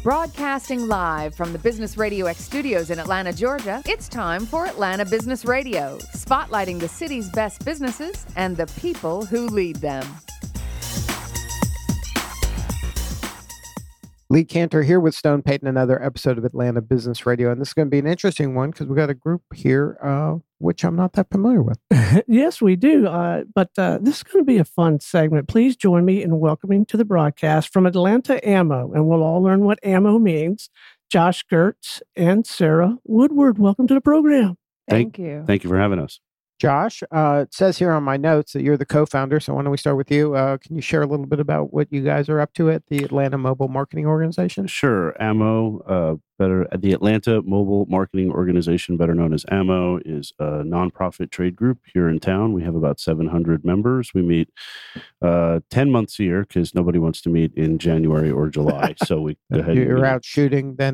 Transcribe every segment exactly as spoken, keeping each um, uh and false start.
Broadcasting live from the Business Radio X studios in Atlanta, Georgia, it's time for Atlanta Business Radio, spotlighting the city's best businesses and the people who lead them. Lee Cantor here with Stone Payton, another episode of Atlanta Business Radio. And this is going to be an interesting one because we got a group here, uh, which I'm not that familiar with. Yes, we do. Uh, but uh, this is going to be a fun segment. Please join me in welcoming to the broadcast from Atlanta Ammo, and we'll all learn what ammo means. Josh Gertz and Sarah Woodward, welcome to the program. Thank, thank you. Thank you for having us. Josh, uh, it says here on my notes that you're the co-founder, so why don't we start with you? Uh, can you share a little bit about what you guys are up to at the Atlanta Mobile Marketing Organization? Sure. AMMO, uh, better the Atlanta Mobile Marketing Organization, better known as AMMO, is a nonprofit trade group here in town. We have about seven hundred members. We meet uh, ten months a year because nobody wants to meet in January or July. So we go ahead. You're and out shooting then?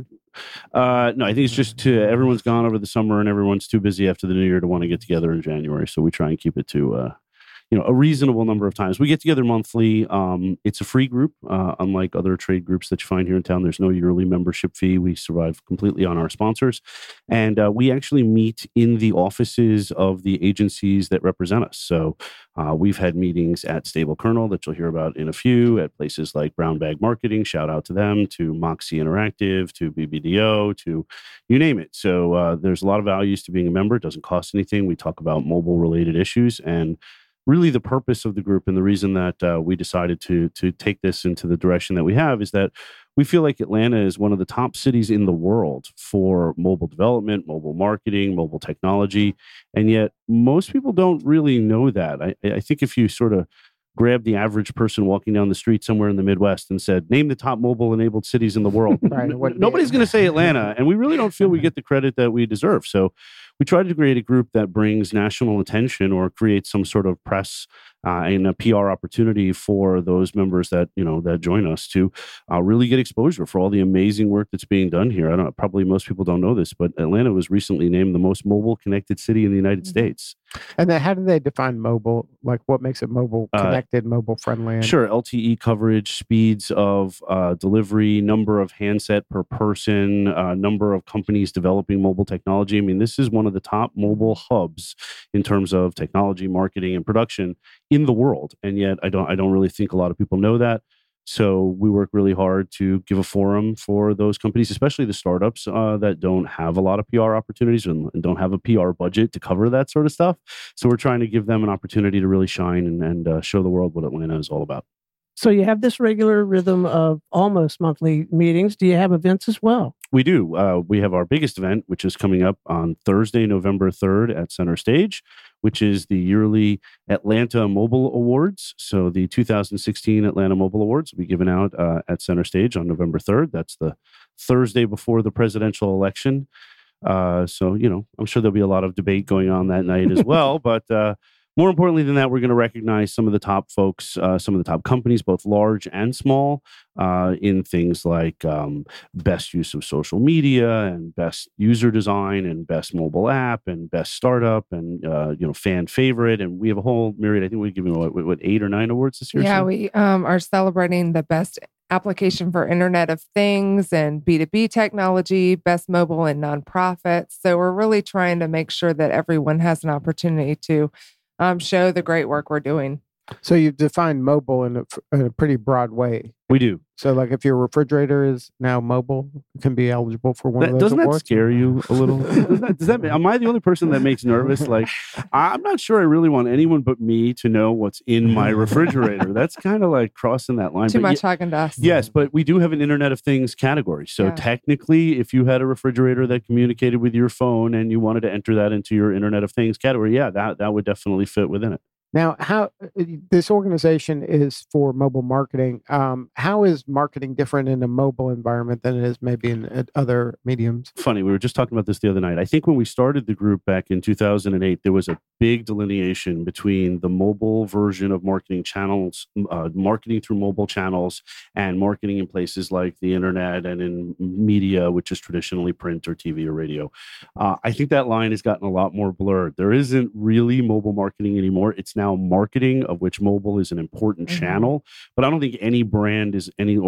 Uh, no, I think it's just to, everyone's gone over the summer and everyone's too busy after the new year to want to get together in January. So we try and keep it to, uh, you know, a reasonable number of times. We get together monthly. Um, it's a free group, uh, unlike other trade groups that you find here in town. There's no yearly membership fee. We survive completely on our sponsors. And uh, we actually meet in the offices of the agencies that represent us. So uh, we've had meetings at Stable Kernel that you'll hear about in a few, at places like Brown Bag Marketing, shout out to them, to Moxie Interactive, to B B D O, to you name it. So uh, there's a lot of values to being a member. It doesn't cost anything. We talk about mobile related issues, and really the purpose of the group and the reason that uh, we decided to to take this into the direction that we have is that we feel like Atlanta is one of the top cities in the world for mobile development, mobile marketing, mobile technology. And yet most people don't really know that. I, I think if you sort of grab the average person walking down the street somewhere in the Midwest and said, name the top mobile enabled cities in the world, right, nobody's going to say Atlanta. And we really don't feel we get the credit that we deserve. So we try to create a group that brings national attention or creates some sort of press uh, and a P R opportunity for those members that, you know, that join us to uh, really get exposure for all the amazing work that's being done here. I don't know, probably most people don't know this, but Atlanta was recently named the most mobile connected city in the United mm-hmm. States. And then how do they define mobile? Like what makes it mobile connected, uh, mobile friendly? And- sure. L T E coverage, speeds of uh, delivery, number of handset per person, uh, number of companies developing mobile technology. I mean, this is one of the top mobile hubs in terms of technology, marketing, and production in the world. And yet I don't I don't really think a lot of people know that. So we work really hard to give a forum for those companies, especially the startups uh, that don't have a lot of P R opportunities and, and don't have a P R budget to cover that sort of stuff. So we're trying to give them an opportunity to really shine and, and uh, show the world what Atlanta is all about. So you have this regular rhythm of almost monthly meetings. Do you have events as well? We do. Uh, we have our biggest event, which is coming up on Thursday, November third at Center Stage, which is the yearly Atlanta Mobile Awards. So the two thousand sixteen Atlanta Mobile Awards will be given out uh, at Center Stage on November third. That's the Thursday before the presidential election. Uh, so, you know, I'm sure there'll be a lot of debate going on that night as well. But uh, more importantly than that, we're going to recognize some of the top folks, uh, some of the top companies, both large and small, uh, in things like um, best use of social media and best user design and best mobile app and best startup and, uh, you know, fan favorite. And we have a whole myriad. I think we're giving, what, what, eight or nine awards this year? Yeah, so? we um, are celebrating the best application for Internet of Things and B two B technology, best mobile and nonprofits. So we're really trying to make sure that everyone has an opportunity to Um, show the great work we're doing. So you've defined mobile in a, in a pretty broad way. We do. So like if your refrigerator is now mobile, it can be eligible for one that, of those doesn't awards? That scare you a little? does that, does that, am I the only person that makes nervous? Like, I'm not sure I really want anyone but me to know what's in my refrigerator. That's kind of like crossing that line. Too but much Haagen-Dazs. Yes, but we do have an Internet of Things category. So yeah. technically, if you had a refrigerator that communicated with your phone and you wanted to enter that into your Internet of Things category, yeah, that, that would definitely fit within it. Now, how this organization is for mobile marketing, um, how is marketing different in a mobile environment than it is maybe in uh, other mediums? Funny, we were just talking about this the other night. I think when we started the group back in two thousand eight, there was a big delineation between the mobile version of marketing channels, uh, marketing through mobile channels, and marketing in places like the internet and in media, which is traditionally print or T V or radio. Uh, I think that line has gotten a lot more blurred. There isn't really mobile marketing anymore. It's now marketing, of which mobile is an important mm-hmm. channel. But I don't think any brand is any or any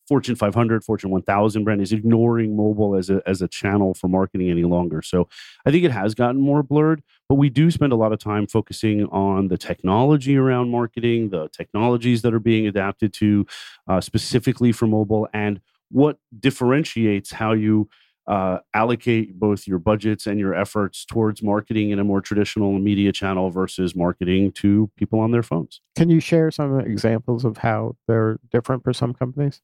Fortune five hundred, Fortune one thousand brand is ignoring mobile as a as a channel for marketing any longer. So I think it has gotten more blurred, but we do spend a lot of time focusing on the technology around marketing, the technologies that are being adapted to uh, specifically for mobile, and what differentiates how you uh, allocate both your budgets and your efforts towards marketing in a more traditional media channel versus marketing to people on their phones. Can you share some examples of how they're different for some companies?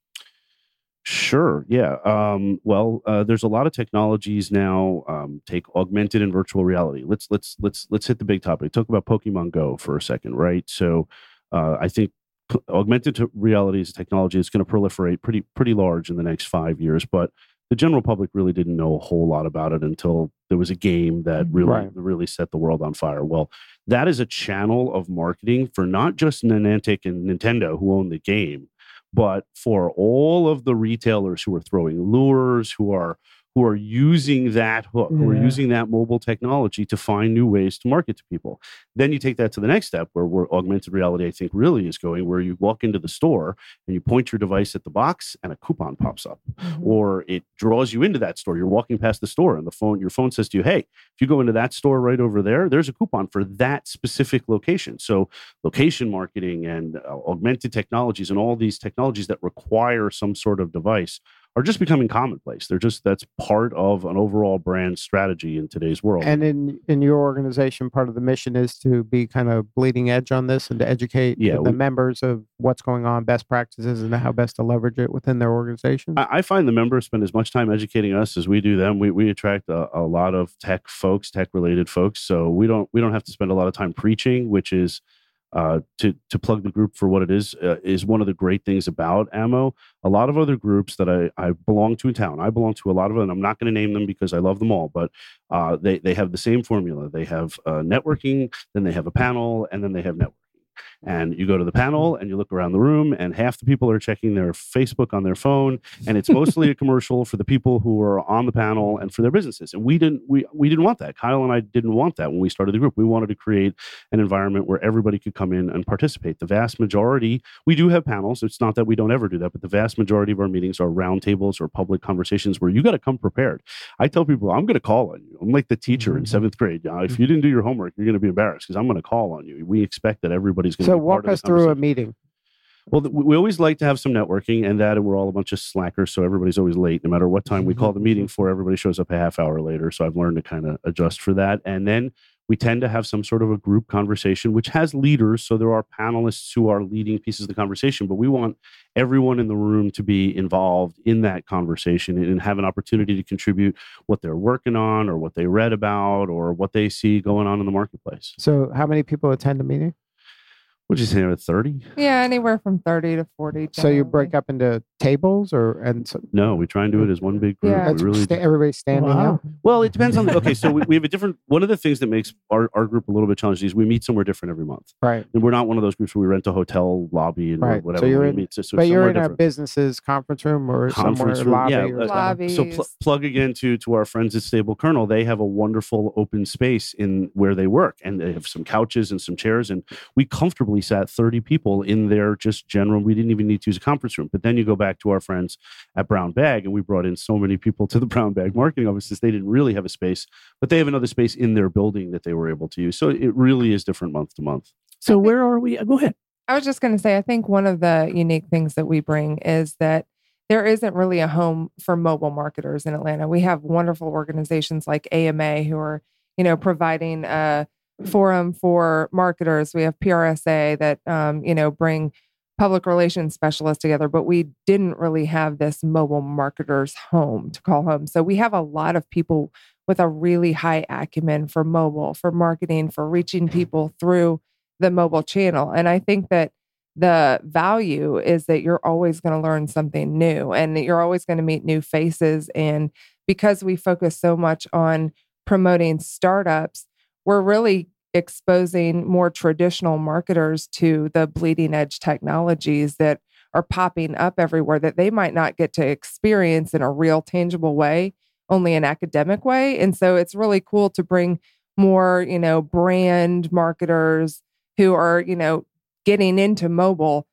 Sure. Yeah. Um, well, uh, there's a lot of technologies now. Um, take augmented and virtual reality. Let's let's let's let's hit the big topic. Talk about Pokemon Go for a second, right? So, uh, I think p- augmented reality is a technology that's going to proliferate pretty pretty large in the next five years. But the general public really didn't know a whole lot about it until there was a game that really Right. really set the world on fire. Well, that is a channel of marketing for not just Niantic and Nintendo who own the game, but for all of the retailers who are throwing lures, who are who are using that hook, who are Yeah. using that mobile technology to find new ways to market to people. Then you take that to the next step where, where augmented reality, I think, really is going, where you walk into the store and you point your device at the box and a coupon pops up. Mhm. Or it draws you into that store. You're walking past the store and the phone, your phone says to you, hey, if you go into that store right over there, there's a coupon for that specific location. So location marketing and uh, augmented technologies and all these technologies that require some sort of device are just becoming commonplace. They're just, that's part of an overall brand strategy in today's world. And in in your organization, part of the mission is to be kind of bleeding edge on this and to educate Yeah, the we- members of what's going on, best practices, and how best to leverage it within their organization. I, I find the members spend as much time educating us as we do them. We we attract a, a lot of tech folks, tech related folks. So we don't we don't have to spend a lot of time preaching, which is uh, to to plug the group for what it is uh, is one of the great things about Ammo. A lot of other groups that I, I belong to in town, I belong to a lot of them. And I'm not going to name them because I love them all, but uh, they they have the same formula. They have uh, networking, then they have a panel, and then they have networking. And you go to the panel and you look around the room, and half the people are checking their Facebook on their phone, and it's mostly a commercial for the people who are on the panel and for their businesses. And we didn't we we didn't want that. Kyle and I didn't want that when we started the group. We wanted to create an environment where everybody could come in and participate. The vast majority, we do have panels. It's not that we don't ever do that, but the vast majority of our meetings are roundtables or public conversations where you got to come prepared. I tell people, I'm going to call on you. I'm like the teacher in seventh grade. Uh, if you didn't do your homework, you're going to be embarrassed because I'm going to call on you. We expect that everybody's going to So be part walk of the us through a conversation. meeting. Well, th- we always like to have some networking, and that, and we're all a bunch of slackers, so everybody's always late. No matter what time we call the meeting for, everybody shows up a half hour later. So I've learned to kind of adjust for that. And then we tend to have some sort of a group conversation, which has leaders. So there are panelists who are leading pieces of the conversation, but we want everyone in the room to be involved in that conversation and have an opportunity to contribute what they're working on or what they read about or what they see going on in the marketplace. So how many people attend a meeting? Would you say about thirty? Yeah, anywhere from thirty to forty. So you generally. break up into tables, or and so, No, we try and do it as one big group. Yeah. We that's really sta- everybody's standing Wow. out. Well, it depends on the, okay, so we, we have a different, one of the things that makes our, our group a little bit challenging is we meet somewhere different every month. Right. And we're not one of those groups where we rent a hotel lobby and or Right. So whatever. you're we in- meet, so, so But you're somewhere in a different. business's conference room or Conference somewhere room, lobby yeah, or uh, something. So Lobbies. pl- plug again to to our friends at Stable Kernel. They have a wonderful open space in where they work, and they have some couches and some chairs, and we comfortably sat thirty people in there, just general. We didn't even need to use a conference room. But then you go back to our friends at Brown Bag, and we brought in so many people to the Brown Bag marketing offices. They didn't really have a space, but they have another space in their building that they were able to use. So it really is different month to month. So where are we? Go ahead. I was just going to say, I think one of the unique things that we bring is that there isn't really a home for mobile marketers in Atlanta. We have wonderful organizations like A M A who are, you know, providing a forum for marketers. We have P R S A that, um, you know, bring public relations specialists together, but we didn't really have this mobile marketers home to call home. So we have a lot of people with a really high acumen for mobile, for marketing, for reaching people through the mobile channel. And I think that the value is that you're always going to learn something new and that you're always going to meet new faces. And because we focus so much on promoting startups, we're really exposing more traditional marketers to the bleeding edge technologies that are popping up everywhere that they might not get to experience in a real tangible way, only an academic way. And so it's really cool to bring more, you know, brand marketers who are, you know, getting into mobile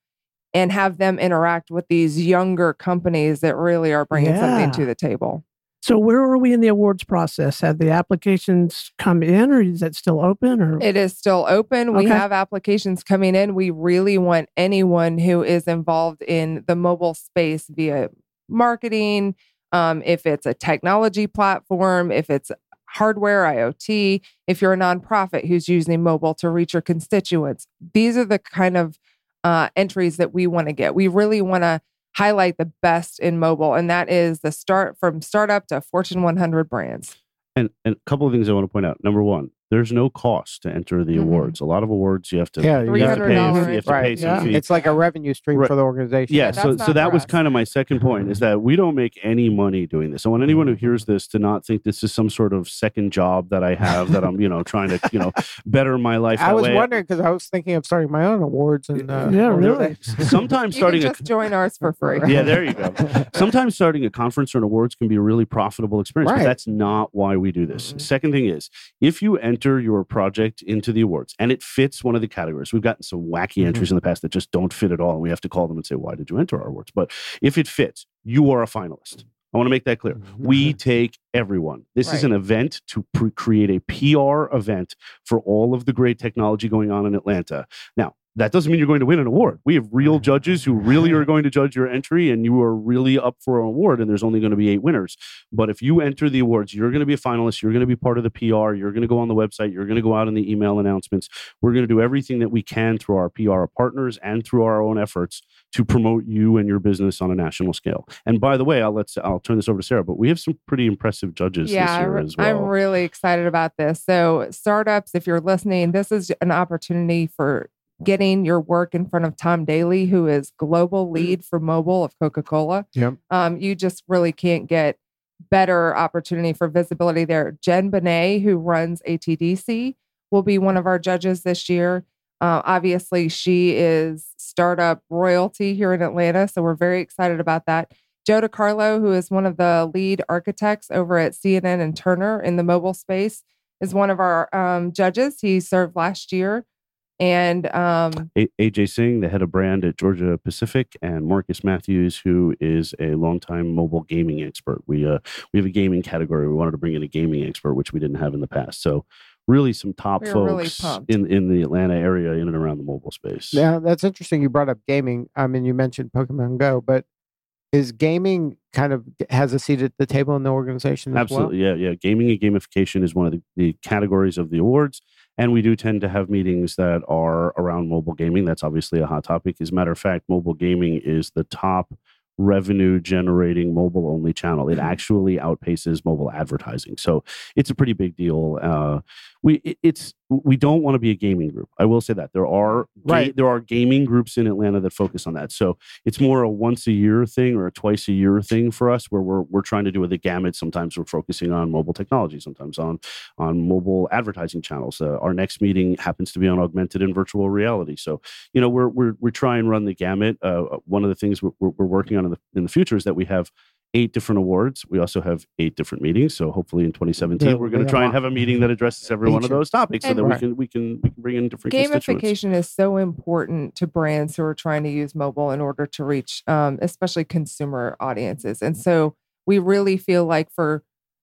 and have them interact with these younger companies that really are bringing Yeah. something to the table. So where are we in the awards process? Have the applications come in, or is that still open? Or It is still open. We Okay. have applications coming in. We really want anyone who is involved in the mobile space via marketing, um, if it's a technology platform, if it's hardware, IoT, if you're a nonprofit who's using mobile to reach your constituents. These are the kind of uh, entries that we want to get. We really want to highlight the best in mobile, and that is the start from startup to Fortune one hundred brands. And, and a couple of things I want to point out. Number one, there's no cost to enter the Mhm. awards. A lot of awards you have to, Yeah, you you have have to to pay. pay a a fee, You have to Right. pay some Yeah. fee. It's like a revenue stream Right. for the organization. Yeah, Yeah, so that's so not that for was us. kind of my second point is that we don't make any money doing this. I want anyone who hears this to not think this is some sort of second job that I have that I'm, you know, trying to, you know, better my life. I that was way. wondering because I was thinking of starting my own awards and uh, Yeah, all really. that. Sometimes You starting can a just join ours for free. yeah, there you go. Sometimes starting a conference or an awards can be a really profitable experience, Right. but that's not why we do this. Mhm. Second thing is, if you enter your project into the awards and it fits one of the categories, we've gotten some wacky Mhm. entries in the past that just don't fit at all, and we have to call them and say, why did you enter our awards? But if it fits, you are a finalist. I want to make that clear. We take everyone. This is Right. an event to pre- create a P R event for all of the great technology going on in Atlanta. Now, that doesn't mean you're going to win an award. We have real judges who really are going to judge your entry, and you are really up for an award, and there's only going to be eight winners. But if you enter the awards, you're going to be a finalist. You're going to be part of the P R. You're going to go on the website. You're going to go out in the email announcements. We're going to do everything that we can through our P R partners and through our own efforts to promote you and your business on a national scale. And by the way, I'll let I'll turn this over to Sarah, but we have some pretty impressive judges Yeah, this I year re- as well. I'm really excited about this. So, startups, if you're listening, this is an opportunity for getting your work in front of Tom Daly, who is global lead for mobile of Coca-Cola. Yep. Um, you just really can't get better opportunity for visibility there. Jen Benet, who runs A T D C, will be one of our judges this year. Uh, obviously, she is startup royalty here in Atlanta, so we're very excited about that. Joe DiCarlo, who is one of the lead architects over at C N N and Turner in the mobile space, is one of our um, judges. He served last year. And um, A- AJ Singh, the head of brand at Georgia Pacific, and Marcus Matthews, who is a longtime mobile gaming expert. We uh, we have a gaming category. We wanted to bring in a gaming expert, which we didn't have in the past. So really some top We were really folks pumped. in, in the Atlanta area in and around the mobile space. Yeah, that's interesting. You brought up gaming. I mean, you mentioned Pokemon Go, but is gaming kind of has a seat at the table in the organization as Absolutely. Yeah. Yeah. Gaming and gamification is one of the, the categories of the awards. And we do tend to have meetings that are around mobile gaming. That's obviously a hot topic. As a matter of fact, mobile gaming is the top revenue generating mobile only channel. It actually outpaces mobile advertising. So it's a pretty big deal. Uh, we it, it's we don't want to be a gaming group. I will say that there are ga- Right. there are gaming groups in Atlanta that focus on that. So it's more a once a year thing or a twice a year thing for us, where we're we're trying to do the gamut. Sometimes we're focusing on mobile technology, sometimes on on mobile advertising channels. Uh, our next meeting happens to be on augmented and virtual reality. So you know we're we're we try and run the gamut. Uh, one of the things we're, we're working on in the in the future is that we have eight different awards. We also have eight different meetings. So hopefully in twenty seventeen, Yeah, we're going to yeah. try and have a meeting that addresses every one of Each- those topics, so And- that Right. we can we can we can bring in different constituents. gamification is so important to brands who are trying to use mobile in order to reach, um, especially consumer audiences. And so we really feel like for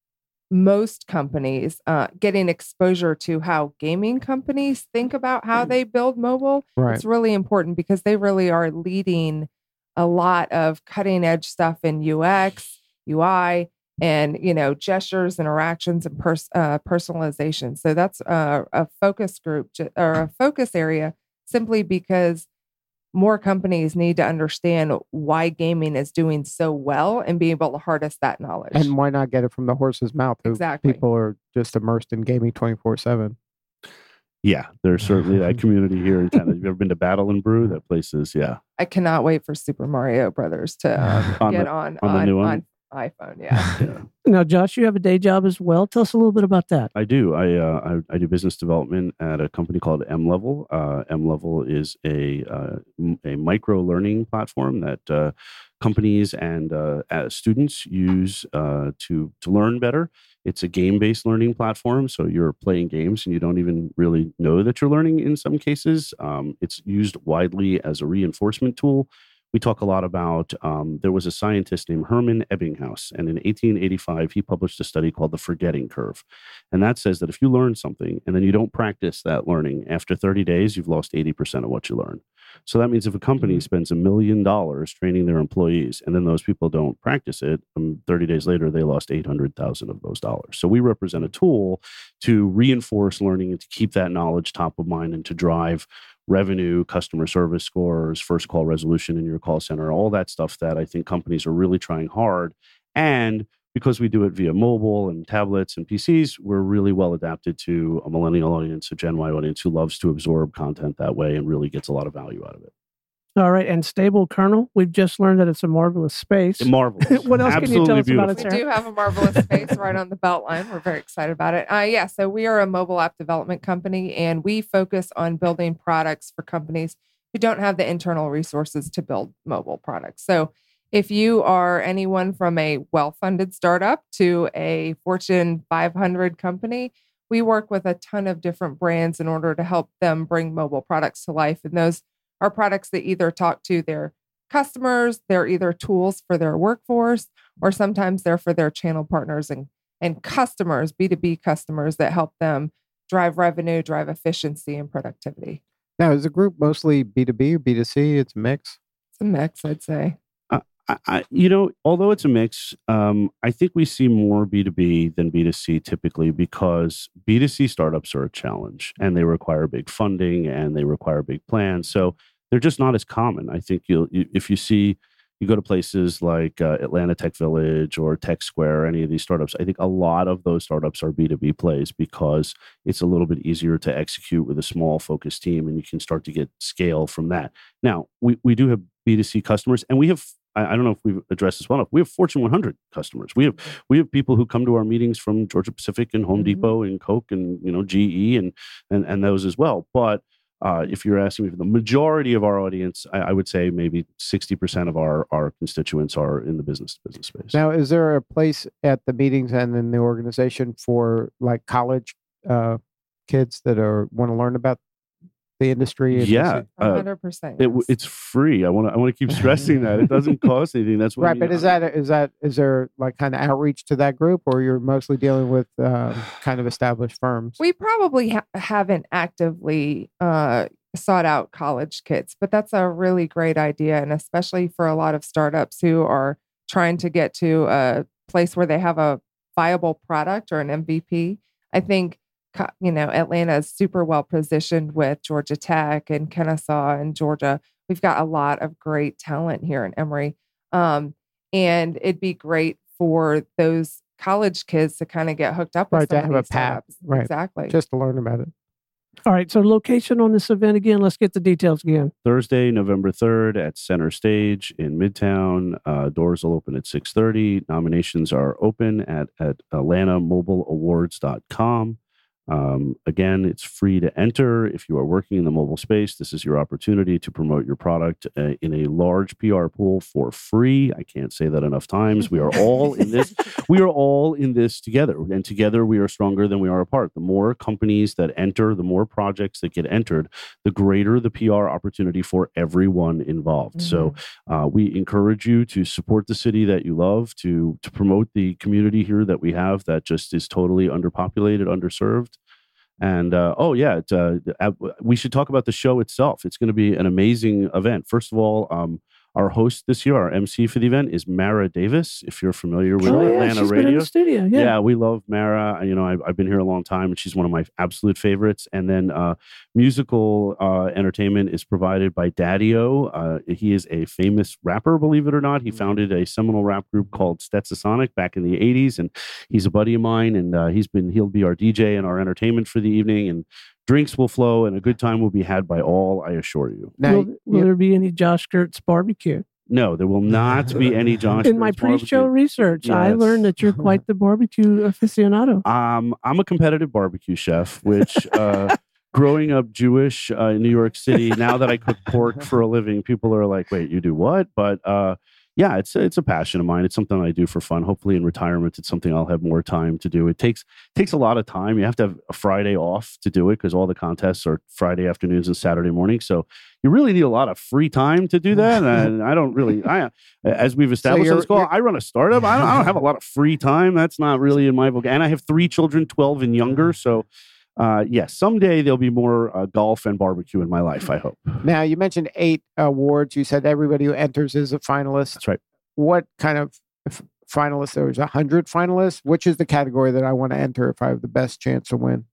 most companies, uh, getting exposure to how gaming companies think about how they build mobile, Right. it's really important because they really are leading a lot of cutting edge stuff in U X, U I, and you know gestures, interactions, and pers- uh, personalization. So that's uh, a focus group ju- or a focus area, simply because more companies need to understand why gaming is doing so well and be able to harness that knowledge. And why not get it from the horse's mouth? who Exactly. People are just immersed in gaming twenty-four seven. Yeah, there's certainly that community here in town. Have you ever been to Battle and Brew? That place is, yeah. I cannot wait for Super Mario Brothers to um, On get the- on on the new one? on iPhone. Yeah. Yeah. Now, Josh, you have a day job as well. Tell us a little bit about that. I do. I, uh, I I do business development at a company called M Level. Uh, M Level is a uh, m- a micro learning platform that uh, companies and uh, uh, students use uh, to to learn better. It's a game based learning platform, so you're playing games and you don't even really know that you're learning in some cases. Um, it's used widely as a reinforcement tool. We talk a lot about, um, there was a scientist named Hermann Ebbinghaus, and in eighteen eighty-five, he published a study called the forgetting curve. And that says that if you learn something and then you don't practice that learning, after thirty days, you've lost eighty percent of what you learned. So that means if a company spends a million dollars training their employees and then those people don't practice it, um, thirty days later, they lost eight hundred thousand of those dollars. So we represent a tool to reinforce learning and to keep that knowledge top of mind and to drive revenue, customer service scores, first call resolution in your call center, all that stuff that I think companies are really trying hard. And because we do it via mobile and tablets and P Cs, we're really well adapted to a millennial audience, a Gen Y audience who loves to absorb content that way and really gets a lot of value out of it. All right. And Stable Kernel, we've just learned that it's a marvelous space. Marvelous. What else can you tell us Absolutely about it, beautiful. We Sarah? do have a marvelous space right on the Beltline. We're very excited about it. Uh, yeah, so we are a mobile app development company, and we focus on building products for companies who don't have the internal resources to build mobile products. So if you are anyone from a well-funded startup to a Fortune five hundred company, we work with a ton of different brands in order to help them bring mobile products to life. And those are products that either talk to their customers, they're either tools for their workforce, or sometimes they're for their channel partners and, and customers, B two B customers that help them drive revenue, drive efficiency and productivity. Now, is the group mostly B two B or B two C? It's a mix. It's a mix, I'd say. I, I, you know, although it's a mix, um, I think we see more B two B than B two C typically because B two C startups are a challenge and they require big funding and they require big plans. So they're just not as common. I think you'll, you, if you see, you go to places like uh, Atlanta Tech Village or Tech Square, any of these startups, I think a lot of those startups are B two B plays because it's a little bit easier to execute with a small focused team and you can start to get scale from that. Now, we, we do have B two C customers and we have, I, I don't know if we've addressed this well enough, we have Fortune one hundred customers. We have we have people who come to our meetings from Georgia Pacific and Home Mm-hmm. Depot and Coke and, you know, G E and and, and those as well. But Uh, if you're asking me for the majority of our audience, I, I would say maybe sixty percent of our, our constituents are in the business to business space. Now, is there a place at the meetings and in the organization for like college uh, kids that are want to learn about the industry? and yeah, this- one uh, hundred percent. it, yes. it's free. I want to I want to keep stressing that it doesn't cost anything. That's what right. I mean. But is that is that is there like kind of outreach to that group, or you're mostly dealing with uh, kind of established firms? We probably ha- haven't actively uh, sought out college kids, but that's a really great idea. And especially for a lot of startups who are trying to get to a place where they have a viable product or an M V P. I think, co- you know, Atlanta is super well positioned with Georgia Tech and Kennesaw and Georgia. We've got a lot of great talent here in Emory. Um, and it'd be great for those college kids to kind of get hooked up with Right, to some of have a these path, startups. right. Exactly. Just to learn about it. All right. So location on this event again. Let's get the details again. Thursday, November third at Center Stage in Midtown. Uh, doors will open at six thirty. Nominations are open at, at atlanta mobile awards dot com. Um, again, it's free to enter. If you are working in the mobile space, this is your opportunity to promote your product uh, in a large P R pool for free. I can't say that enough times. We are all in this. We are all in this together, and together we are stronger than we are apart. The more companies that enter, the more projects that get entered, the greater the P R opportunity for everyone involved. Mm-hmm. So uh, we encourage you to support the city that you love, to to promote the community here that we have that just is totally underpopulated, underserved. And uh, oh yeah, it, uh, we should talk about the show itself. It's going to be an amazing event. First of all, um, our host this year, our M C for the event, is Mara Davis. If you're familiar with Oh, yeah, Atlanta she's been in radio, the studio. yeah. Yeah. we love Mara. You know, I've, I've been here a long time, and she's one of my absolute favorites. And then uh, musical uh, entertainment is provided by Daddy-O. Uh, he is a famous rapper, believe it or not. He founded a seminal rap group called Stetsasonic back in the eighties, and he's a buddy of mine. And uh, he's been he'll be our D J and our entertainment for the evening. And drinks will flow, and a good time will be had by all, I assure you. Now, will will you- there be any Josh Gertz barbecue? No, there will not be any Josh. In my Gertz barbecue. pre-show research, I Yes. learned that you're quite the barbecue aficionado. Um, I'm a competitive barbecue chef, which uh, growing up Jewish uh, in New York City, now that I cook pork for a living, people are like, wait, you do what? But uh, yeah, it's it's a passion of mine. It's something I do for fun. Hopefully in retirement, it's something I'll have more time to do. It takes takes a lot of time. You have to have a Friday off to do it because all the contests are Friday afternoons and Saturday mornings. So you really need a lot of free time to do that. And I don't really, I as we've established on this call, I run a startup. I don't, I don't have a lot of free time. That's not really in my vocabulary. And I have three children, twelve and younger. So Uh, yes, someday there'll be more uh, golf and barbecue in my life, I hope. Now, you mentioned eight awards. You said everybody who enters is a finalist. That's right. What kind of f- finalists? There's a hundred finalists. Which is the category that I want to enter if I have the best chance to win?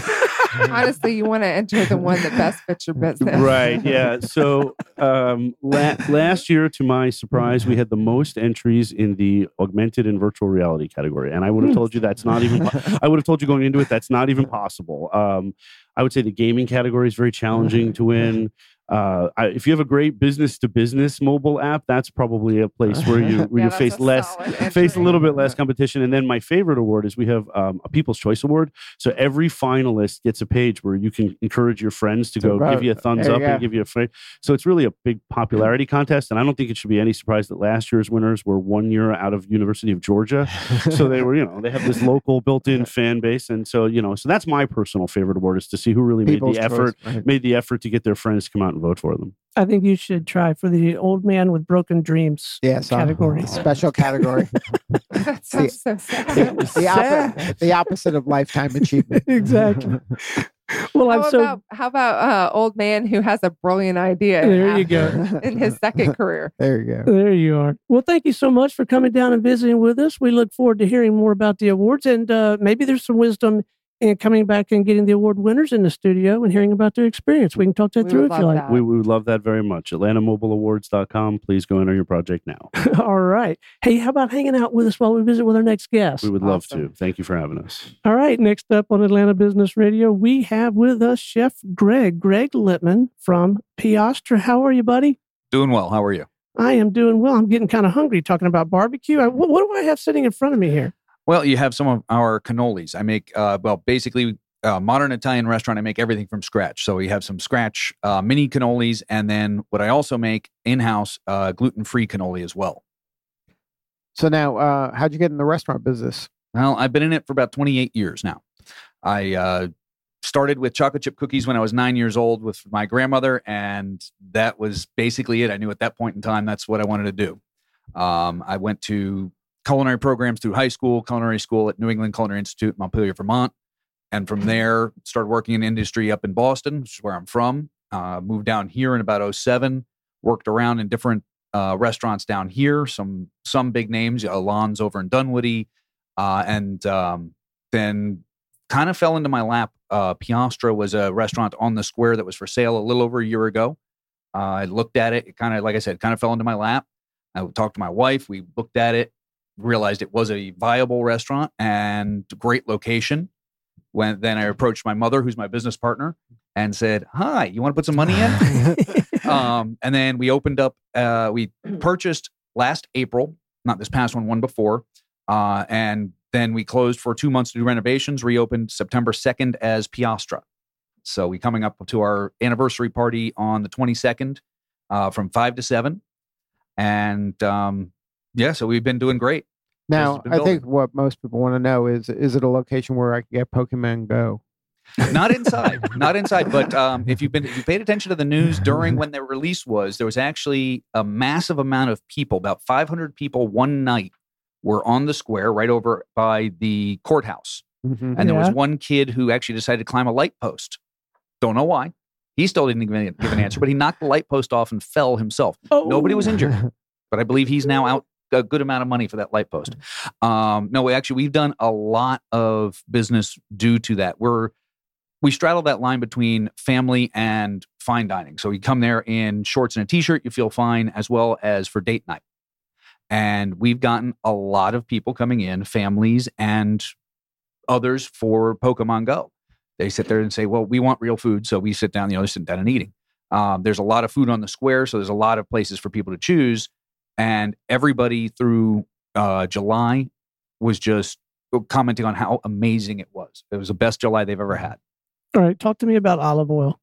Honestly, you want to enter the one that best fits your business. Right, yeah. So um, la- last year, to my surprise, we had the most entries in the augmented and virtual reality category. And I would have told you that's not even, po- I would have told you going into it, that's not even possible. Um, I would say the gaming category is very challenging to win. Uh, I, if you have a great business to business mobile app, that's probably a place where you where Yeah, you that's face a less solid face a entry. little bit less competition. And then my favorite award is we have um, a People's Choice Award. So every finalist gets a page where you can encourage your friends to To go vote. give you a thumbs There up you and go. give you a friend. So it's really a big popularity contest. And I don't think it should be any surprise that last year's winners were one year out of University of Georgia. So they were, you know, they have this local built-in fan base. And so, you know, so that's my personal favorite award is to see who really People's made the effort, Choice, right. made the effort to get their friends to come out and vote for them. I think you should try for the old man with broken dreams Yes, uh, category. special category. That sounds so sad. the, oppo- the opposite of lifetime achievement. Exactly. Well, How I'm so about, how about uh, old man who has a brilliant idea There you go. after- in his second career? There you go. there you are. Well, thank you so much for coming down and visiting with us. We look forward to hearing more about the awards, and uh, maybe there's some wisdom in coming back and getting the award winners in the studio and hearing about their experience. We can talk that We through would if you love like. that. We, we would love that very much. Atlanta Mobile Awards dot com. Please go enter your project now. All right. Hey, how about hanging out with us while we visit with our next guest? We would love Awesome. to. Thank you for having us. All right. Next up on Atlanta Business Radio, we have with us Chef Greg, Greg Littman from Piastra. How are you, buddy? Doing well. How are you? I am doing well. I'm getting kind of hungry talking about barbecue. I, what, what do I have sitting in front of me here? Well, you have some of our cannolis. I make, uh, well, basically, uh, modern Italian restaurant. I make everything from scratch. So we have some scratch uh, mini cannolis, and then what I also make in-house uh, gluten-free cannoli as well. So now, uh, how'd you get in the restaurant business? Well, I've been in it for about twenty-eight years now. I uh, started with chocolate chip cookies when I was nine years old with my grandmother, and that was basically it. I knew at that point in time that's what I wanted to do. Um, I went to culinary programs through high school, culinary school at New England Culinary Institute, Montpelier, Vermont. And from there, started working in industry up in Boston, which is where I'm from. Uh, moved down here in about oh seven, worked around in different uh, restaurants down here, some some big names, Alon's over in Dunwoody, uh, and um, then kind of fell into my lap. Uh, Piastra was a restaurant on the square that was for sale a little over a year ago. Uh, I looked at it. It kind of, like I said, kind of fell into my lap. I talked to my wife. We looked at it, realized it was a viable restaurant and great location. When then I approached my mother, who's my business partner, and said, "Hi, you want to put some money in?" um, and then we opened up. Uh, we purchased last April, not this past one, one before, uh, and then we closed for two months to do renovations. Reopened September second as Piastra. So we coming up to our anniversary party on the twenty-second uh, from five to seven, and um, yeah, so we've been doing great. Now, been I think building. what most people want to know is, is it a location where I can get Pokemon Go? Not inside, not inside. But um, if you've been, if you paid attention to the news during when their release was, there was actually a massive amount of people, about five hundred people one night, were on the square right over by the courthouse, Mhm. and there was Yeah. one kid who actually decided to climb a light post. Don't know why. He still didn't give, give an answer, but he knocked the light post off and fell himself. Oh. Nobody was injured, but I believe he's now out a good amount of money for that light post. Um, no, we actually, we've done a lot of business due to that. We're, we straddle that line between family and fine dining. So you come there in shorts and a t-shirt, you feel fine, as well as for date night. And we've gotten a lot of people coming in, families and others, for Pokemon Go. They sit there and say, well, we want real food. So we sit down, you know, they're sitting down and eating. Um, there's a lot of food on the square. So there's a lot of places for people to choose. And everybody through uh, July was just commenting on how amazing it was. It was the best July they've ever had. All right, talk to me about olive oil.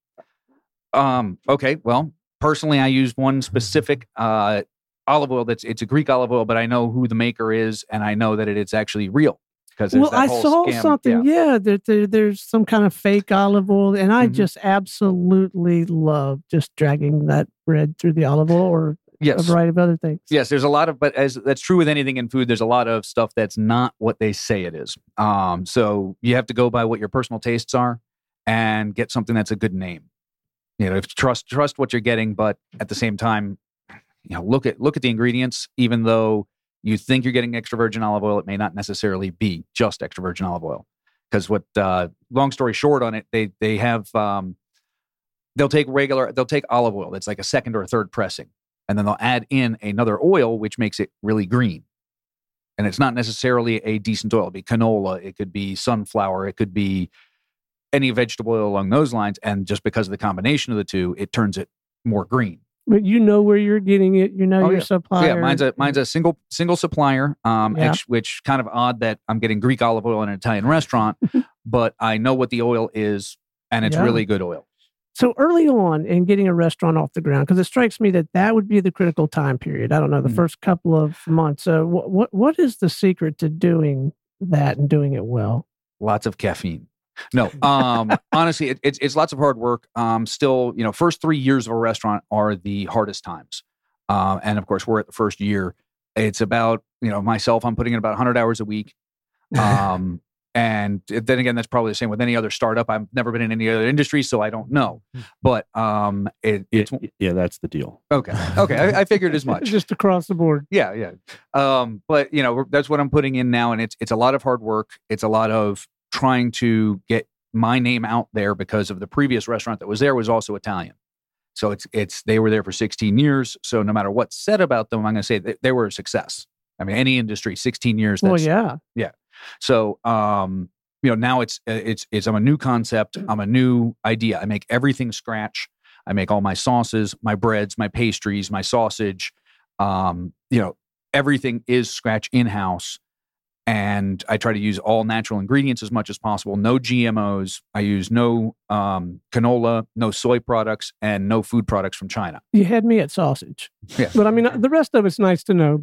Um, okay, well, personally, I used one specific uh, olive oil that's it's a Greek olive oil, but I know who the maker is, and I know that it, it's actually real. Because well, I whole saw scam, something, yeah, yeah that there, there's some kind of fake olive oil, and I Mhm. just absolutely love just dragging that bread through the olive oil or a Yes. variety of other things. Yes, there's a lot of, but as that's true with anything in food, there's a lot of stuff that's not what they say it is. Um, so you have to go by what your personal tastes are and get something that's a good name. You know, if trust trust what you're getting, but at the same time, you know, look at look at the ingredients. Even though you think you're getting extra virgin olive oil, it may not necessarily be just extra virgin olive oil. Because what, uh, long story short, on it, they they have um, they'll take regular they'll take olive oil that's like a second or a third pressing. And then they'll add in another oil, which makes it really green. And it's not necessarily a decent oil. It'd be canola. It could be sunflower. It could be any vegetable oil along those lines. And just because of the combination of the two, it turns it more green. But you know where you're getting it. You know Oh, your yeah. supplier. Yeah, mine's a mine's a single single supplier. Um, Yeah. ex- which kind of odd that I'm getting Greek olive oil in an Italian restaurant, but I know what the oil is, and it's Yeah. really good oil. So early on in getting a restaurant off the ground, because it strikes me that that would be the critical time period. I don't know, the Mhm. first couple of months. So what, what what is the secret to doing that and doing it well? Lots of caffeine. No, um, honestly, it, it's it's lots of hard work. Um, still, you know, first three years of a restaurant are the hardest times, uh, and of course, we're at the first year. It's about you know myself. I'm putting in about one hundred hours a week, um, and then again, that's probably the same with any other startup. I've never been in any other industry, so I don't know. But um, it, it's Yeah, yeah, that's the deal. okay. Okay, I, I figured as much. Just across the board. Yeah, yeah. Um, but you know, we're- that's what I'm putting in now, and it's it's a lot of hard work. It's a lot of trying to get my name out there because of the previous restaurant that was there was also Italian. So it's it's they were there for sixteen years. So no matter what's said about them, I'm going to say that they were a success. I mean, any industry, sixteen years. That's, Well, yeah. So um, you know, now it's it's it's I'm a new concept. I'm a new idea. I make everything scratch. I make all my sauces, my breads, my pastries, my sausage. Um, you know, everything is scratch in house. And I try to use all natural ingredients as much as possible. No G M Os. I use no um, canola, no soy products, and no food products from China. You had me at sausage. Yeah. But I mean, the rest of it's nice to know.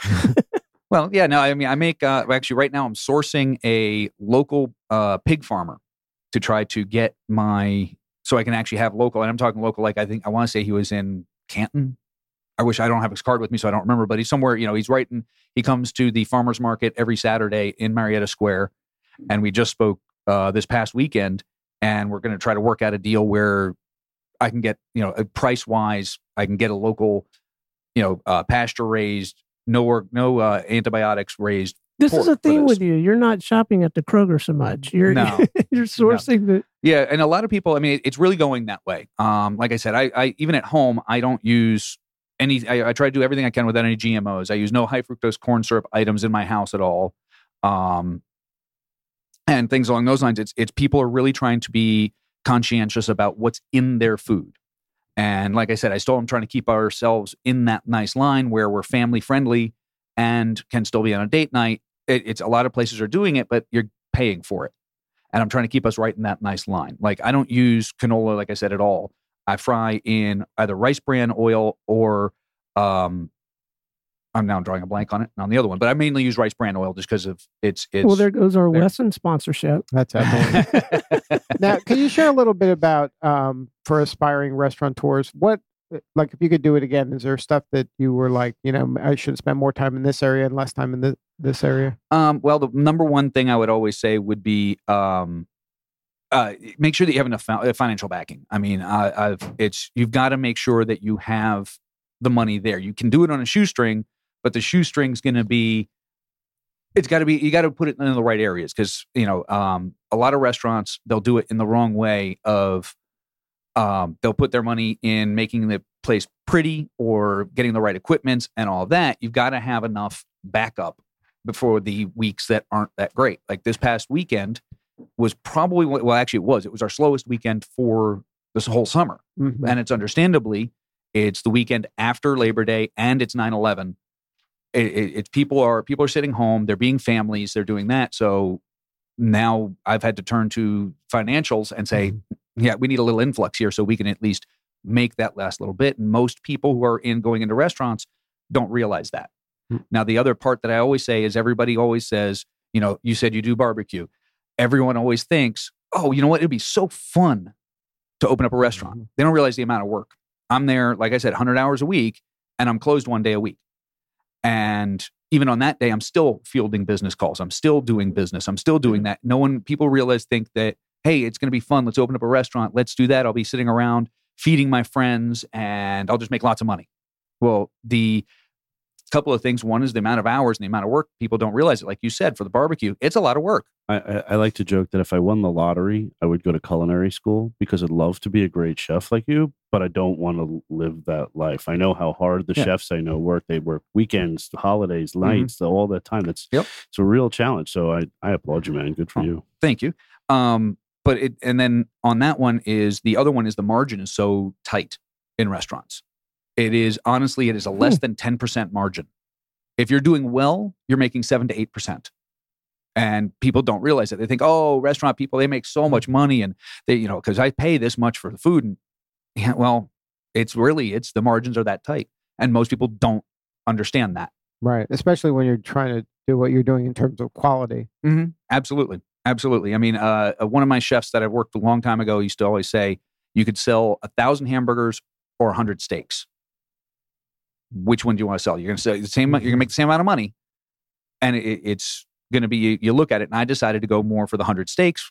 Well, yeah, no, I mean, I make, uh, actually right now I'm sourcing a local uh, pig farmer to try to get my, so I can actually have local, and I'm talking local, like I think, I want to say he was in Canton. I wish I don't have his card with me, so I don't remember, but he's somewhere, you know, he's right in, he comes to the farmer's market every Saturday in Marietta Square. And we just spoke uh, this past weekend, and we're going to try to work out a deal where I can get, you know, price wise, I can get a local, you know, uh, pasture raised, no or, no uh, antibiotics raised. This is pork a for thing this. with you. You're not shopping at the Kroger so much. You're No. you're sourcing the Yeah, and a lot of people, I mean, it's really going that way. Um, like I said, I, I even at home, I don't use any, I, I try to do everything I can without any G M Os. I use no high fructose corn syrup items in my house at all. Um, and things along those lines. It's, it's people are really trying to be conscientious about what's in their food. And like I said, I still am trying to keep ourselves in that nice line where we're family friendly and can still be on a date night. It, it's a lot of places are doing it, but you're paying for it. And I'm trying to keep us right in that nice line. Like I don't use canola, like I said, at all. I fry in either rice bran oil or um, I'm now drawing a blank on it on the other one, but I mainly use rice bran oil just because of it's it's. well, there goes our there. Wesson sponsorship. That's happening. Now, can you share a little bit about um, for aspiring restaurateurs? What, like, if you could do it again, is there stuff that you were like, you know, I should spend more time in this area and less time in this this area? Um, well, the number one thing I would always say would be um, uh, make sure that you have enough fi- financial backing. I mean, I, I've it's you've got to make sure that you have the money there. You can do it on a shoestring, but the shoestring's going to be. It's got to be. You got to put it in the right areas because you know um, a lot of restaurants they'll do it in the wrong way. Of um, they'll put their money in making the place pretty or getting the right equipment and all of that. You've got to have enough backup before the weeks that aren't that great. Like this past weekend was probably well, actually it was. It was our slowest weekend for this whole summer, Mhm. and it's understandably It's the weekend after Labor Day, and it's nine eleven. It, it, it's people are people are sitting home. They're being families. They're doing that. So now I've had to turn to financials and say, mm-hmm. yeah, we need a little influx here so we can at least make that last little bit. And most people who are in going into restaurants don't realize that. Mm-hmm. Now, the other part that I always say is everybody always says, you know, you said you do barbecue. Everyone always thinks, oh, you know what? It'd be so fun to open up a restaurant. Mm-hmm. They don't realize the amount of work. I'm there, like I said, one hundred hours a week, and I'm closed one day a week. And even on that day, I'm still fielding business calls. I'm still doing business. I'm still doing that. No one, people realize, think that, hey, it's going to be fun. Let's open up a restaurant. Let's do that. I'll be sitting around feeding my friends and I'll just make lots of money. Well, the couple of things. One is the amount of hours and the amount of work. People don't realize it. Like you said, for the barbecue, it's a lot of work. I, I, I like to joke that if I won the lottery, I would go to culinary school because I'd love to be a great chef like you, but I don't want to live that life. I know how hard the yeah. chefs I know work. They work weekends, holidays, nights, mm-hmm. all that time. That's yep. it's a real challenge. So I, I applaud you, man. Good for oh, you. Thank you. Um, but it, and then on that one is the other one is the margin is so tight in restaurants. It is honestly, it is a less hmm. than ten percent margin. If you're doing well, you're making seven to eight percent. And people don't realize it. They think, oh, restaurant people, they make so much money and they, you know, because I pay this much for the food. And yeah, well, it's really, it's the margins are that tight. And most people don't understand that. Right. Especially when you're trying to do what you're doing in terms of quality. Mm-hmm. Absolutely. Absolutely. I mean, uh, one of my chefs that I've worked a long time ago used to always say, you could sell a thousand hamburgers or a hundred steaks. Which one do you want to sell? You're going to sell the same. You're going to make the same amount of money, and it, it's going to be. You look at it, and I decided to go more for the hundred steaks,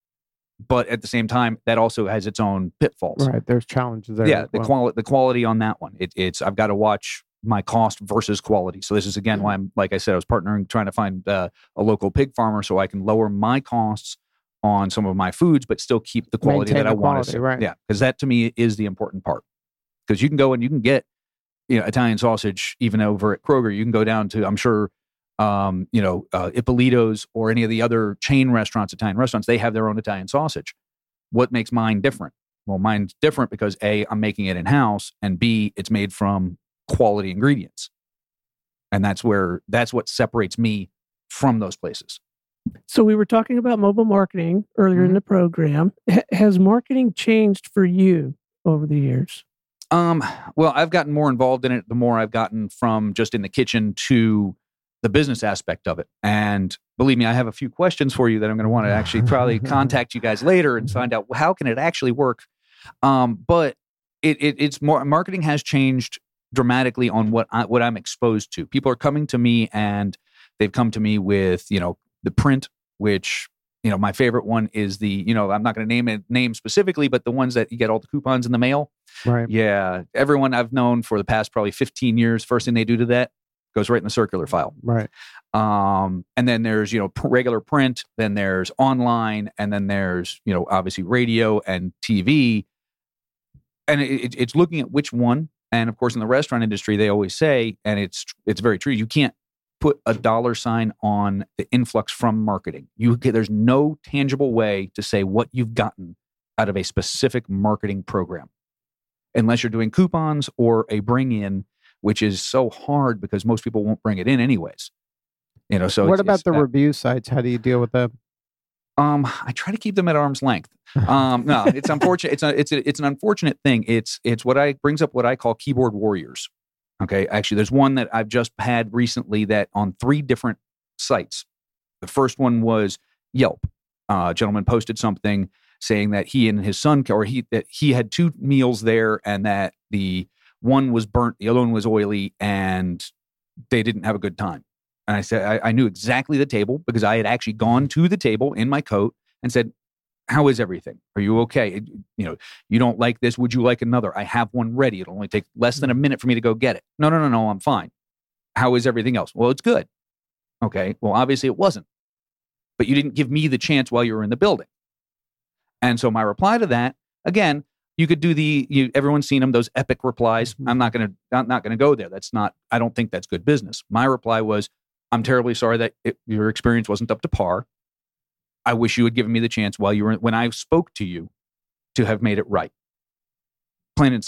but at the same time, that also has its own pitfalls. Right, there's challenges there. Yeah, the well. quality, the quality on that one. It, it's I've got to watch my cost versus quality. So this is again why I'm, like I said, I was partnering, trying to find uh, a local pig farmer so I can lower my costs on some of my foods, but still keep the quality Maintain that I the want quality, to. right. Yeah, because that to me is the important part. Because you can go and you can get. You know, Italian sausage, even over at Kroger, you can go down to, I'm sure, um, you know, uh, Ippolito's or any of the other chain restaurants, Italian restaurants, they have their own Italian sausage. What makes mine different? Well, mine's different because A, I'm making it in-house, and B, it's made from quality ingredients. And that's where, that's what separates me from those places. So we were talking about mobile marketing earlier mm-hmm. in the program. H- has marketing changed for you over the years? Um, well, I've gotten more involved in it the more I've gotten from just in the kitchen to the business aspect of it. And believe me, I have a few questions for you that I'm going to want to actually probably contact you guys later and find out how can it actually work. Um, but it, it it's more, marketing has changed dramatically on what I, what I'm exposed to. People are coming to me and they've come to me with, you know, the print, which, you know, my favorite one is the, you know, I'm not going to name it name specifically, but the ones that you get all the coupons in the mail. Right. Yeah. Everyone I've known for the past probably fifteen years, first thing they do to that goes right in the circular file. Right. Um, and then there's, you know, p- regular print, then there's online, and then there's, you know, obviously radio and T V. And it, it, it's looking at which one. And of course, in the restaurant industry, they always say, and it's it's very true, you can't put a dollar sign on the influx from marketing. You there's no tangible way to say what you've gotten out of a specific marketing program, unless you're doing coupons or a bring in, which is so hard because most people won't bring it in anyways. You know. So what it's, about it's the that, review sites? How do you deal with them? Um, I try to keep them at arm's length. Um, no, it's unfortunate. It's a, it's a, it's an unfortunate thing. It's it's what I brings up what I call keyboard warriors. Okay, actually, there's one that I've just had recently that on three different sites. The first one was Yelp. Uh, a gentleman posted something saying that he and his son, or he that he had two meals there, and that the one was burnt, the other one was oily, and they didn't have a good time. And I said, I, I knew exactly the table because I had actually gone to the table in my coat and said, how is everything? Are you okay? It, you know, you don't like this. Would you like another? I have one ready. It'll only take less than a minute for me to go get it. No, no, no, no. I'm fine. How is everything else? Well, it's good. Okay. Well, obviously it wasn't, but you didn't give me the chance while you were in the building. And so my reply to that, again, you could do the, you, everyone's seen them, those epic replies. I'm not going to, I'm not going to go there. That's not, I don't think that's good business. My reply was, I'm terribly sorry that it, your experience wasn't up to par. I wish you had given me the chance while you were, when I spoke to you, to have made it right. Plain and simple.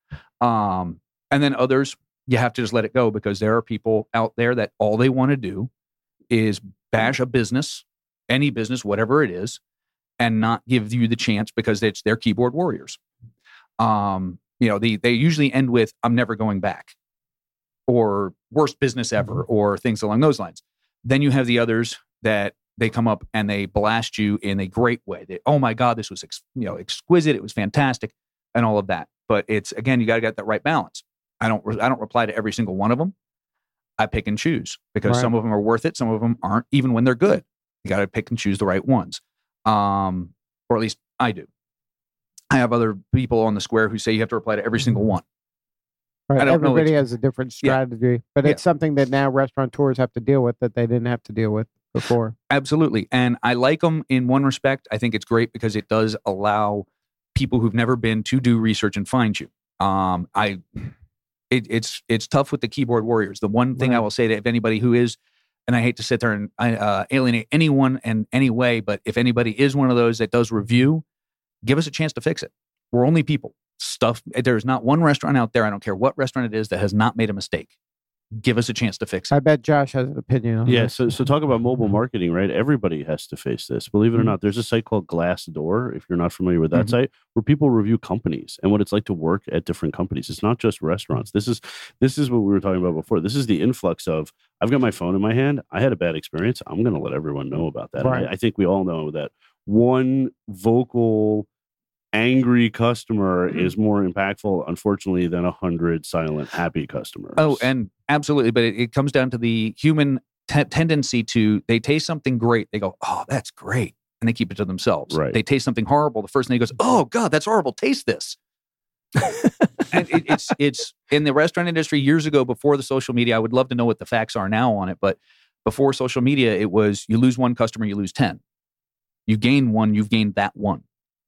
Um, and then others, you have to just let it go because there are people out there that all they want to do is bash a business, any business, whatever it is, and not give you the chance because it's their keyboard warriors. Um, you know, the, they usually end with, I'm never going back, or worst business ever, or things along those lines. Then you have the others that they come up and they blast you in a great way. They, oh my God, this was ex- you know exquisite. It was fantastic, and all of that. But it's again, you got to get that right balance. I don't re- I don't reply to every single one of them. I pick and choose because Right. some of them are worth it. Some of them aren't, even when they're good. You got to pick and choose the right ones, um, or at least I do. I have other people on the square who say you have to reply to every single one. Right. I don't know, Everybody it's- has a different Yeah. strategy, but Yeah. it's something that now restaurateurs have to deal with that they didn't have to deal with before. Absolutely. And I like them in one respect. I think it's great because it does allow people who've never been to do research and find you. Um, I, it, it's it's tough with the keyboard warriors. The one thing I Right. will say to if anybody who is, and I hate to sit there and uh, alienate anyone in any way, but if anybody is one of those that does review, give us a chance to fix it. We're only people. Stuff. There's not one restaurant out there, I don't care what restaurant it is, that has not made a mistake. Give us a chance to fix it. I bet Josh has an opinion on Yeah, this. so so talk about mobile marketing, right? Everybody has to face this. Believe it or Mhm. not, there's a site called Glassdoor, if you're not familiar with that Mhm. site, where people review companies and what it's like to work at different companies. It's not just restaurants. This is this is what we were talking about before. This is the influx of I've got my phone in my hand. I had a bad experience. I'm going to let everyone know about that. And Right. I, I think we all know that one vocal angry customer Mhm. is more impactful, unfortunately, than a hundred silent happy customers. Oh, and absolutely. But it, it comes down to the human te- tendency to, they taste something great. They go, oh, that's great. And they keep it to themselves. Right. They taste something horrible. The first thing he goes, oh God, that's horrible. Taste this. And it, it's, it's in the restaurant industry years ago, before the social media. I would love to know what the facts are now on it. But before social media, it was you lose one customer, you lose ten. You gain one, you've gained that one.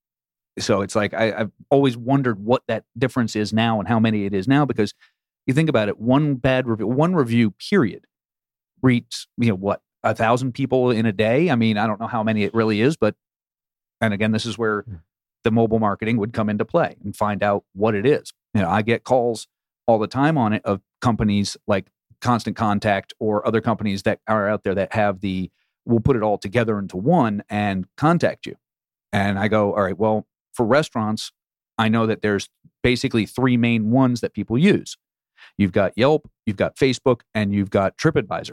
So it's like, I, I've always wondered what that difference is now and how many it is now, because you think about it, one bad review, one review period reads, you know, what, a thousand people in a day? I mean, I don't know how many it really is, but, and again, this is where the mobile marketing would come into play and find out what it is. You know, I get calls all the time on it of companies like Constant Contact or other companies that are out there that have the, we'll put it all together into one and contact you. And I go, all right, well, for restaurants, I know that there's basically three main ones that people use. You've got Yelp, you've got Facebook, and you've got TripAdvisor.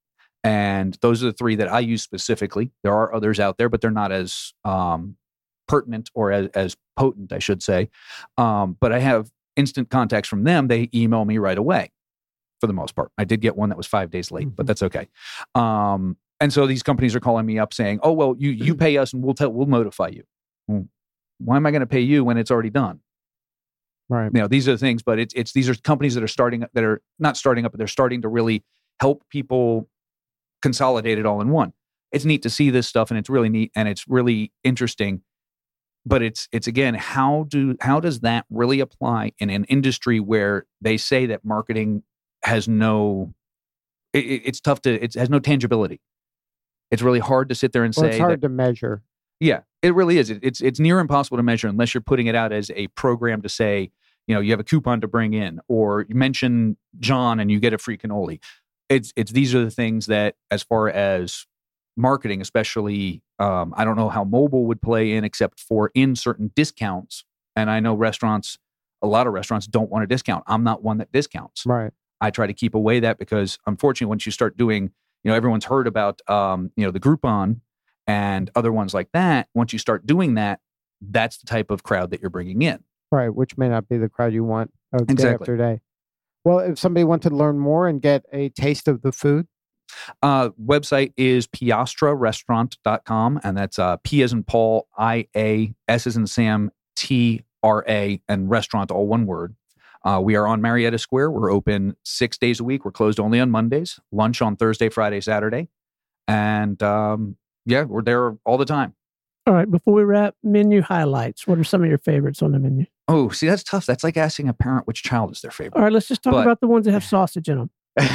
And those are the three that I use specifically. There are others out there, but they're not as um, pertinent or as, as potent, I should say. Um, but I have instant contacts from them. They email me right away for the most part. I did get one that was five days late, but that's okay. Um, and so these companies are calling me up saying, oh, well, you you pay us and we'll tell, we'll notify you. Well, why am I going to pay you when it's already done? Right. You know, these are the things, but it's, it's, these are companies that are starting, that are not starting up, but they're starting to really help people consolidate it all in one. It's neat to see this stuff, and it's really neat and it's really interesting, but it's, it's again, how do, how does that really apply in an industry where they say that marketing has no, it, it's tough to, it has no tangibility. It's really hard to sit there and Well, say it's hard that, to measure. yeah, it really is. It, it's it's near impossible to measure unless you're putting it out as a program to say, you know, you have a coupon to bring in, or you mention John and you get a free cannoli. It's it's these are the things that, as far as marketing, especially, um, I don't know how mobile would play in, except for in certain discounts. And I know restaurants, a lot of restaurants don't want to discount. I'm not one that discounts. Right. I try to keep away that because, unfortunately, once you start doing, you know, everyone's heard about, um, you know, the Groupon and other ones like that. Once you start doing that, that's the type of crowd that you're bringing in. Right. Which may not be the crowd you want uh, day Exactly. after day. Well, if somebody wanted to learn more and get a taste of the food, Uh, website is piastra restaurant dot com, and that's uh, P as in Paul, I A, S as in Sam, T R A, and restaurant, all one word. Uh, we are on Marietta Square. We're open six days a week. We're closed only on Mondays. Lunch on Thursday, Friday, Saturday. And um, yeah, we're there all the time. All right. Before we wrap, menu highlights. What are some of your favorites on the menu? Oh, see, that's tough. That's like asking a parent which child is their favorite. All right. Let's just talk But- about the ones that have sausage in them.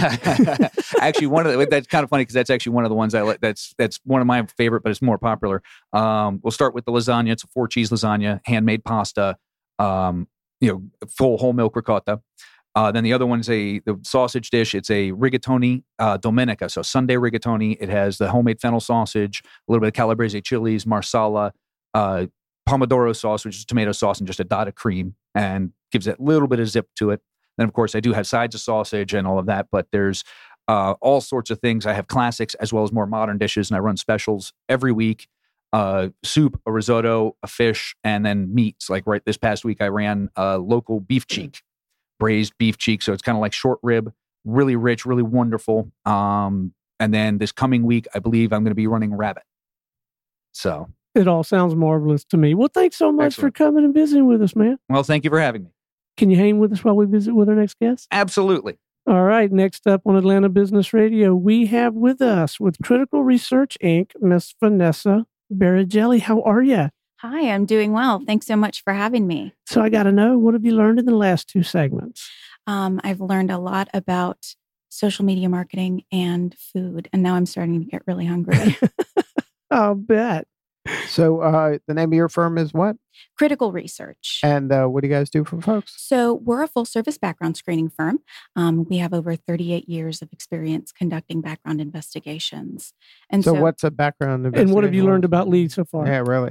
Actually, one of the, that's kind of funny because that's actually one of the ones I like. That's that's one of my favorite, but it's more popular. Um, we'll start with the lasagna. It's a four cheese lasagna, handmade pasta. Um, you know, full whole milk ricotta. Uh, then the other one's a the sausage dish. It's a rigatoni uh, domenica, so Sunday rigatoni. It has the homemade fennel sausage, a little bit of calabrese chilies, marsala, uh, pomodoro sauce, which is tomato sauce, and just a dot of cream, and gives it a little bit of zip to it. Then, of course, I do have sides of sausage and all of that, but there's uh, all sorts of things. I have classics as well as more modern dishes, and I run specials every week. Uh, soup, a risotto, a fish, and then meats. Like right this past week, I ran a local beef cheek. Braised beef cheek, so it's kind of like short rib, really rich, really wonderful. Um, and then this coming week, I believe I'm going to be running rabbit. So it all sounds marvelous to me. Well, thanks so much Excellent. for coming and visiting with us, man. Well, thank you for having me. Can you hang with us while we visit with our next guest? Absolutely. All right. Next up on Atlanta Business Radio, we have with us with Critical Research Incorporated, Miss Vanessa Baragelli. How are you? Hi, I'm doing well. Thanks so much for having me. So I got to know, what have you learned in the last two segments? Um, I've learned a lot about social media marketing and food, and now I'm starting to get really hungry. I'll bet. So uh, the name of your firm is what? Critical Research. And uh, what do you guys do for folks? So we're a full-service background screening firm. Um, we have over thirty-eight years of experience conducting background investigations. And so, so, what's a background And what have you investigation? learned about leads so far? Yeah, really.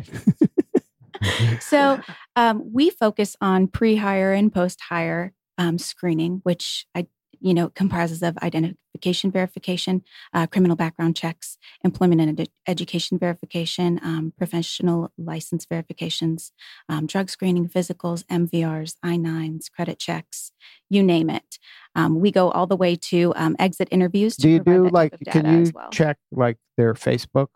so um, we focus on pre-hire and post-hire um, screening, which I, you know, comprises of identification verification, uh, criminal background checks, employment and ed- education verification, um, professional license verifications, um, drug screening, physicals, M V Rs, I nines, credit checks, you name it. Um, we go all the way to um, exit interviews. To Do you provide do that like, type of data can you as well. check like their Facebook?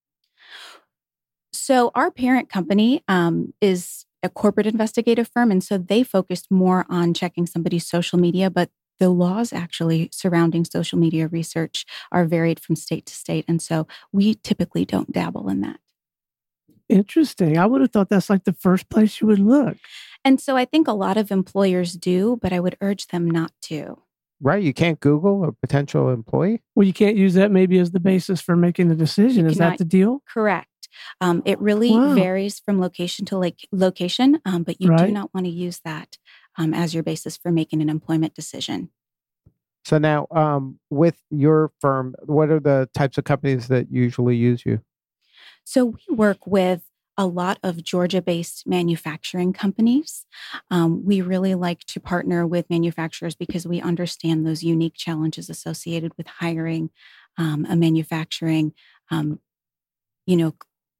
So our parent company um, is a corporate investigative firm, and so they focused more on checking somebody's social media, but the laws actually surrounding social media research are varied from state to state, and so we typically don't dabble in that. Interesting. I would have thought that's like the first place you would look. And so I think a lot of employers do, but I would urge them not to. Right? You can't Google a potential employee? Well, you can't use that maybe as the basis for making the decision. You Is that cannot- the deal? Correct. Um, it really Wow. varies from location to like location, um, but you Right. do not want to use that um, as your basis for making an employment decision. So now, um, with your firm, what are the types of companies that usually use you? So we work with a lot of Georgia-based manufacturing companies. Um, we really like to partner with manufacturers because we understand those unique challenges associated with hiring um, a manufacturing, um, you know,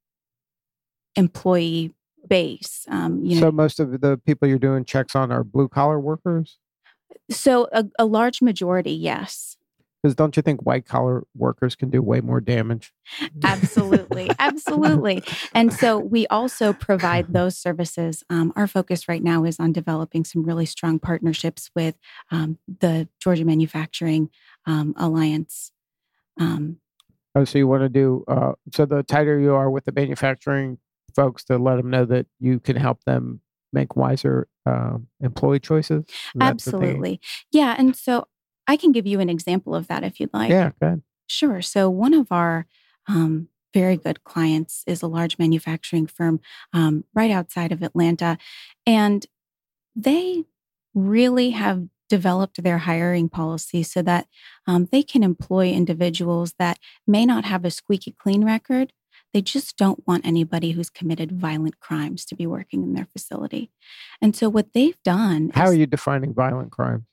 employee base. Um, you know, So most of the people you're doing checks on are blue collar workers? so a, a large majority, yes. Because don't you think white collar workers can do way more damage? Absolutely. Absolutely. And so we also provide those services. Um, our focus right now is on developing some really strong partnerships with um, the Georgia Manufacturing um, Alliance. Um, Oh, so you want to do, uh, so the tighter you are with the manufacturing folks to let them know that you can help them make wiser uh, employee choices? Is that the thing? absolutely. Yeah. And so I can give you an example of that if you'd like. Yeah, go ahead. Sure. So one of our um, very good clients is a large manufacturing firm um, right outside of Atlanta. And they really have developed their hiring policy so that um, they can employ individuals that may not have a squeaky clean record. They just don't want anybody who's committed violent crimes to be working in their facility. And so what they've done How is, are you defining violent crime?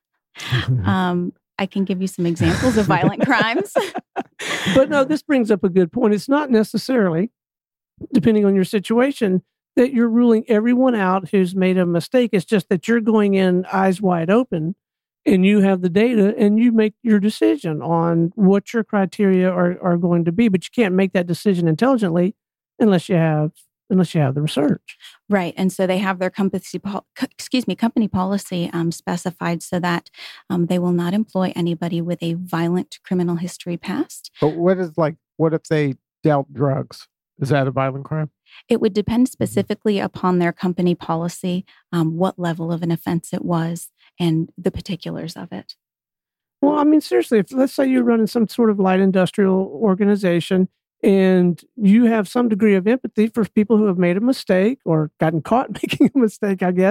um, I can give you some examples of violent crimes. But no, this brings up a good point. It's not necessarily, depending on your situation, that you're ruling everyone out who's made a mistake. It's just that you're going in eyes wide open and you have the data and you make your decision on what your criteria are, are going to be. But you can't make that decision intelligently unless you have unless you have the research. Right. And so they have their company, excuse me, company policy um, specified so that um, they will not employ anybody with a violent criminal history past. But what is like, what if they dealt drugs? Is that a violent crime? It would depend specifically upon their company policy, um, what level of an offense it was, and the particulars of it. Well, I mean, seriously, if let's say you're running some sort of light industrial organization and you have some degree of empathy for people who have made a mistake or gotten caught making a mistake, I guess,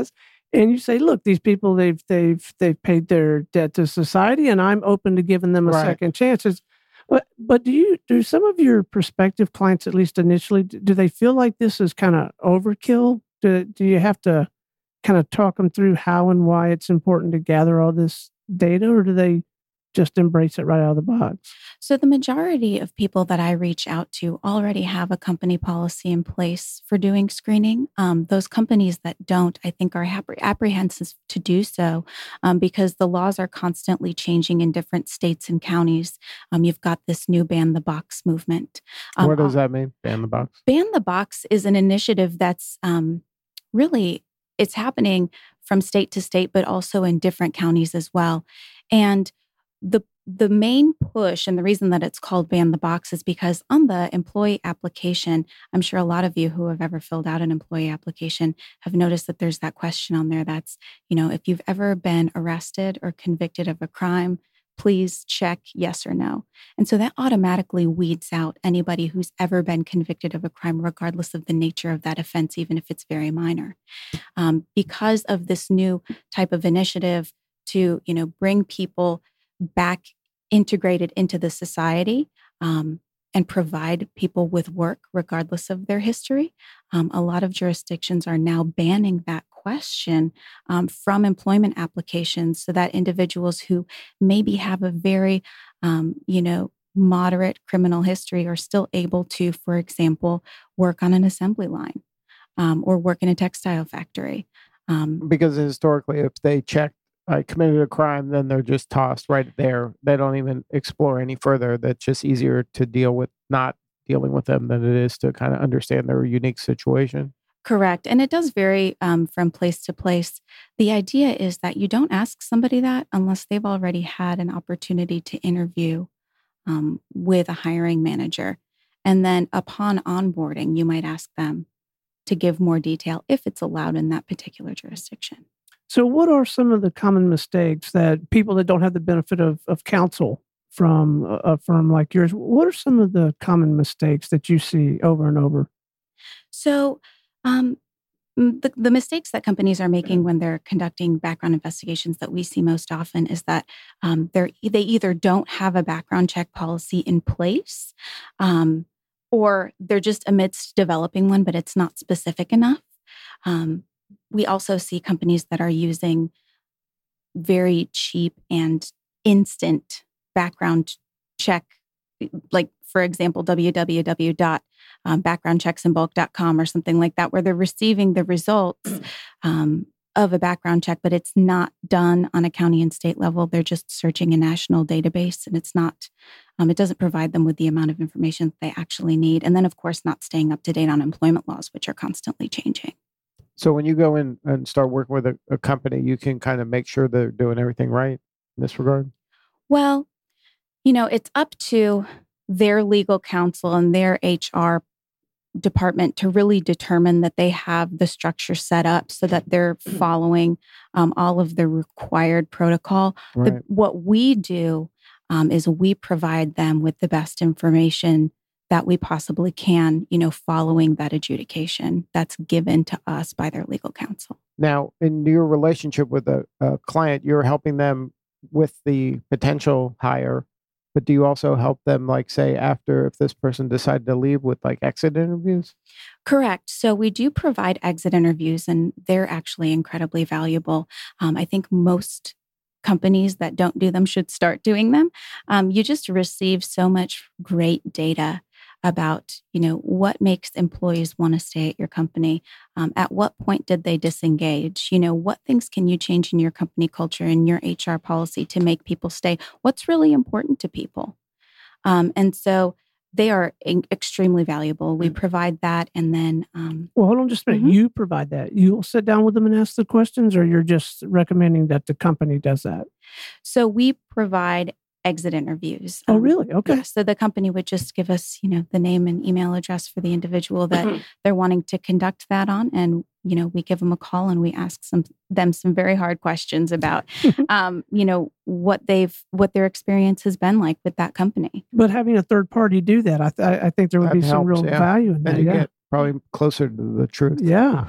and you say, look, these people, they've they've they've paid their debt to society, and I'm open to giving them a Right. second chance. It's, but but do you do some of your prospective clients, at least initially, do they feel like this is kind of overkill? Do do you have to kind of talk them through how and why it's important to gather all this data, or do they just embrace it right out of the box? So the majority of people that I reach out to already have a company policy in place for doing screening. Um, those companies that don't, I think, are appre- apprehensive to do so um, because the laws are constantly changing in different states and counties. Um, you've got this new ban the box movement. Um, what does that mean? Ban the box. Ban the box is an initiative that's um, really, it's happening from state to state, but also in different counties as well. And the the main push and the reason that it's called Ban the Box is because on the employee application, I'm sure a lot of you who have ever filled out an employee application have noticed that there's that question on there that's, you know, if you've ever been arrested or convicted of a crime, please check yes or no. And so that automatically weeds out anybody who's ever been convicted of a crime, regardless of the nature of that offense, even if it's very minor. Um, because of this new type of initiative to, you know, bring people back integrated into the society um, and provide people with work regardless of their history. Um, a lot of jurisdictions are now banning that question um, from employment applications so that individuals who maybe have a very, um, you know, moderate criminal history are still able to, for example, work on an assembly line um, or work in a textile factory. Um, Because historically, if they check I committed a crime, then they're just tossed right there. They don't even explore any further. That's just easier to deal with not dealing with them than it is to kind of understand their unique situation. Correct. And it does vary um, from place to place. The idea is that you don't ask somebody that unless they've already had an opportunity to interview um, with a hiring manager. And then upon onboarding, you might ask them to give more detail if it's allowed in that particular jurisdiction. So what are some of the common mistakes that people that don't have the benefit of, of counsel from a, a firm like yours, what are some of the common mistakes that you see over and over? So um, the, the mistakes that companies are making when they're conducting background investigations that we see most often is that um, they're, they either don't have a background check policy in place um, or they're just amidst developing one, but it's not specific enough. Um, We also see companies that are using very cheap and instant background check, like, for example, w w w dot background checks in bulk dot com or something like that, where they're receiving the results um, of a background check, but it's not done on a county and state level. They're just searching a national database, and it's not, um, it doesn't provide them with the amount of information that they actually need. And then, of course, not staying up to date on employment laws, which are constantly changing. So when you go in and start working with a, a company, you can kind of make sure they're doing everything right in this regard? Well, you know, it's up to their legal counsel and their H R department to really determine that they have the structure set up so that they're following um, all of the required protocol. Right. The, what we do um, is we provide them with the best information that we possibly can, you know, following that adjudication that's given to us by their legal counsel. Now, in your relationship with a, a client, you're helping them with the potential hire, but do you also help them, like, say, after if this person decided to leave with like exit interviews? Correct. So we do provide exit interviews, and they're actually incredibly valuable. Um, I think most companies that don't do them should start doing them. Um, you just receive so much great data about, you know, what makes employees want to stay at your company. Um, at what point did they disengage? You know, what things can you change in your company culture and your H R policy to make people stay? What's really important to people? Um, and so they are in- extremely valuable. We provide that, and then um, Well, hold on just a minute. Mhm. You provide that. You'll sit down with them and ask the questions, or you're just recommending that the company does that? so we provide exit interviews. Oh, Um, really? Okay. yeah, so the company would just give us, you know, the name and email address for the individual that they're wanting to conduct that on, and you know, we give them a call and we ask some them some very hard questions about, um, you know, what they've what their experience has been like with that company. But having a third party do that, I, th- I think there would That be some helps, real yeah. value in Then that. you Yeah. get probably closer to the truth. Yeah.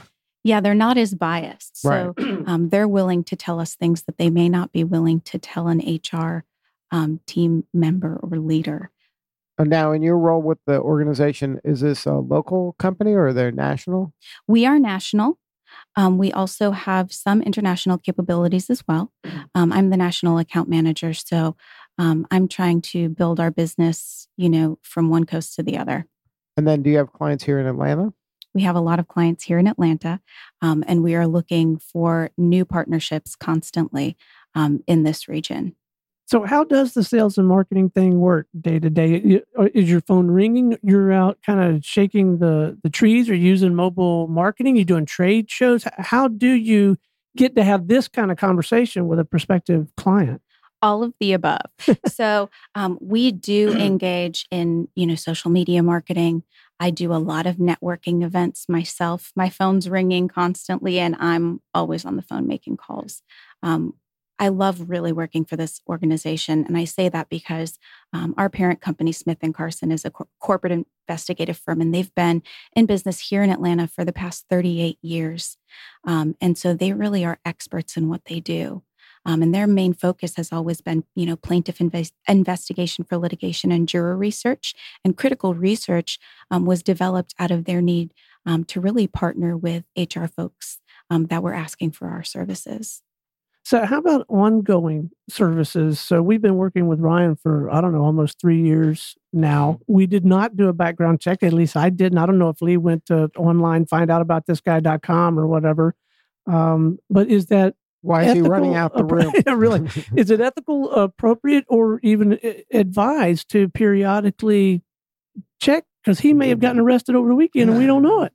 Yeah, they're not as biased. So Right. um, they're willing to tell us things that they may not be willing to tell an H R um, team member or leader. And now, in your role with the organization, is this a local company or are they national? We are national. Um, we also have some international capabilities as well. Um, I'm the national account manager, so um, I'm trying to build our business, you know, from one coast to the other. And then, do you have clients here in Atlanta? We have a lot of clients here in Atlanta, um, and we are looking for new partnerships constantly um, in this region. So how does the sales and marketing thing work day to day? Y- Is your phone ringing? You're out kind of shaking the, the trees or using mobile marketing? You're doing trade shows? H- How do you get to have this kind of conversation with a prospective client? All of the above. So um, we do engage in, you know, social media marketing. I do a lot of networking events myself. My phone's ringing constantly, and I'm always on the phone making calls. Um, I love really working for this organization, and I say that because um, our parent company, Smith and Carson, is a cor- corporate investigative firm, and they've been in business here in Atlanta for the past thirty-eight years. Um, and so they really are experts in what they do. Um, and their main focus has always been, you know, plaintiff inves- investigation for litigation and juror research. And critical research um, was developed out of their need um, to really partner with H R folks um, that were asking for our services. So how about ongoing services? So we've been working with Ryan for, I don't know, almost three years now. We did not do a background check. At least I didn't. I don't know if Lee went to online, find out about this guy dot com or whatever. Um, but is that Why is he running out the room? Yeah, really. Is it ethical, appropriate, or even uh, advised to periodically check? Because he may have gotten arrested over the weekend and we don't know it.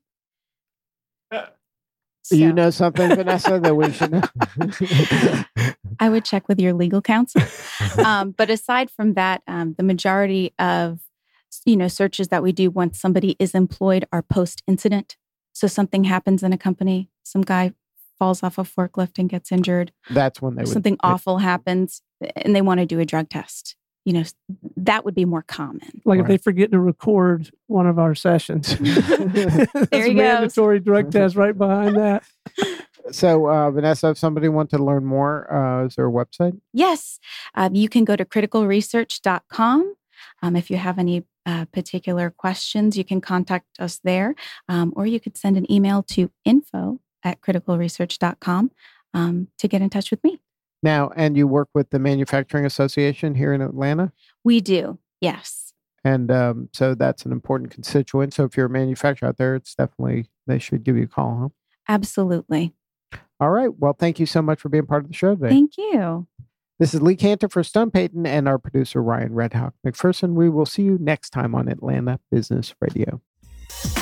Do you So know something, Vanessa, that we should know? I would check with your legal counsel. Um, but aside from that, um, the majority of, you know, searches that we do once somebody is employed are post-incident. So something happens in a company, some guy falls off a forklift and gets injured. That's when they would. Something awful happens and they want to do a drug test. You know, that would be more common. Like if they Right. forget to record one of our sessions. There That's he a goes. mandatory drug test right behind that. So, uh, Vanessa, if somebody wanted to learn more, uh, is there a website? Yes, um, you can go to critical research dot com. Um, if you have any uh, particular questions, you can contact us there, um, or you could send an email to info at critical research dot com um, to get in touch with me. Now, and you work with the Manufacturing Association here in Atlanta? We do, yes. And um, so that's an important constituent. So if you're a manufacturer out there, it's definitely, they should give you a call, huh? Absolutely. All right. Well, thank you so much for being part of the show today. Thank you. This is Lee Cantor for Stone Payton and our producer, Ryan Redhawk McPherson. We will see you next time on Atlanta Business Radio.